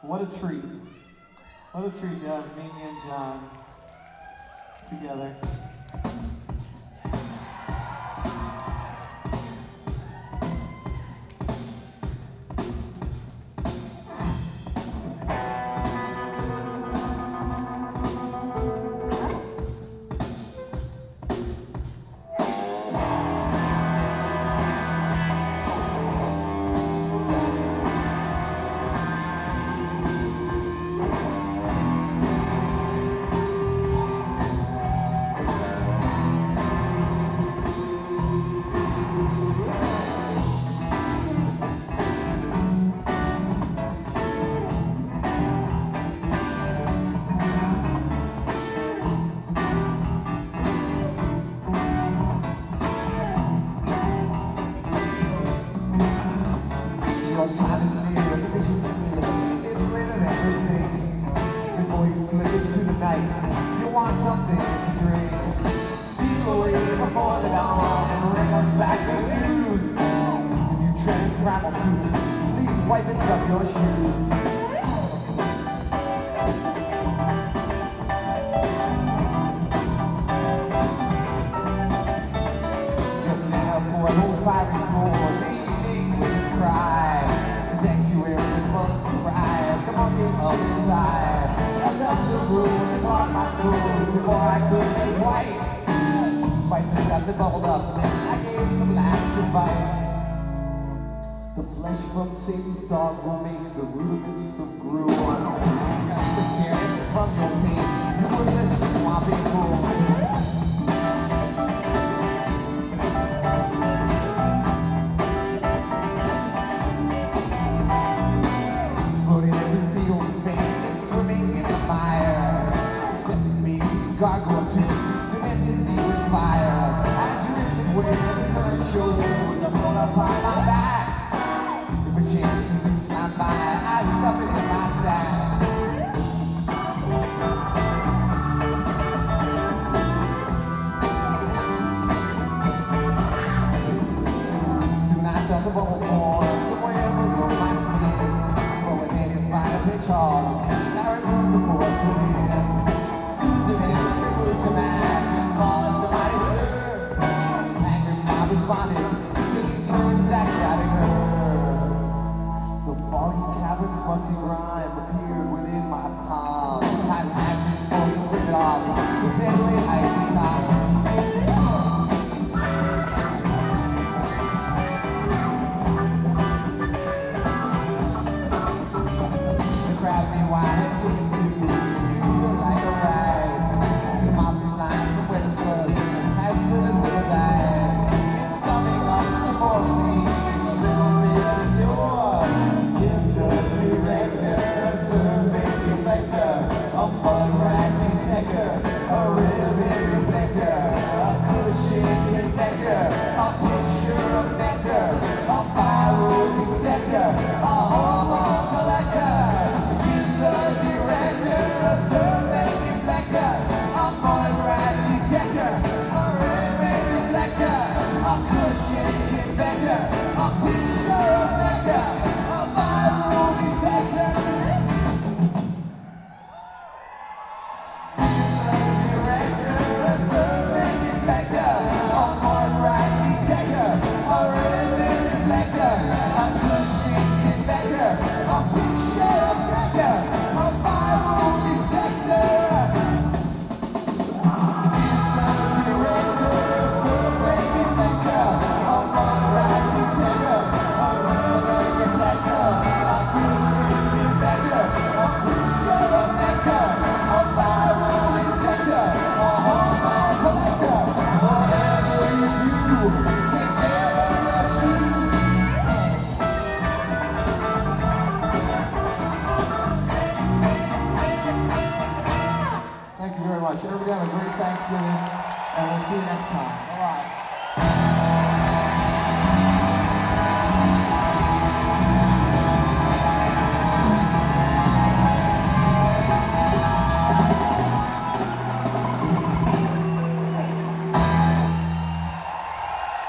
What a treat. What a treat to have Mimi and John together. Time is near, the vision's near. It's later than everything. Before you slip into the night, you want something to drink. Steal away before the dawn and bring us back the news. If you tread in primal soup, please wipe it up your shoe. Just stand up for an old pirate s'mores. Eating with his cry. Sanctuary with bugs to fry, the monkey of his life. A dust of rules and clogged my tools before I could think twice. Despite the stuff that bubbled up, I gave some last advice. The flesh from Satan's dogs will make the rudiments of Gru. You got the parents from your pain, you were this swampy fool. Gargoyle too, demented me with fire. I drifted where the current shows. I float up on my back. If a chance and you slide by, I'd stuff it in my sack. Soon I felt a bubble form somewhere below my skin. But with any spider pitch hard, I removed the force within. Susan and the root to mask and caused the mighty stir. Angry mob responded, taking turns at grabbing her. The foggy cabin's musty grime appeared within my palm. I snapped his phone to strip it off, the deadly icy calm. The crowd meanwhile had taken suit. Like a ride, some off this line from where the slug had slid with a bag. It's summing up the morphine, a little bit obscure. Give the director a survey deflector, a mud rat detector, a ribbon reflector, a cushion connector, a picture of nectar, a viral receptor, a hormone collector. Give the director a survey cushion connector, a picture of nectar, a viral receptor. The director, a survey reflector, a mud rat detector, a ribbon reflector, a cushion connector, a picture of nectar, a viral receptor. Everybody have a great Thanksgiving, and we'll see you next time.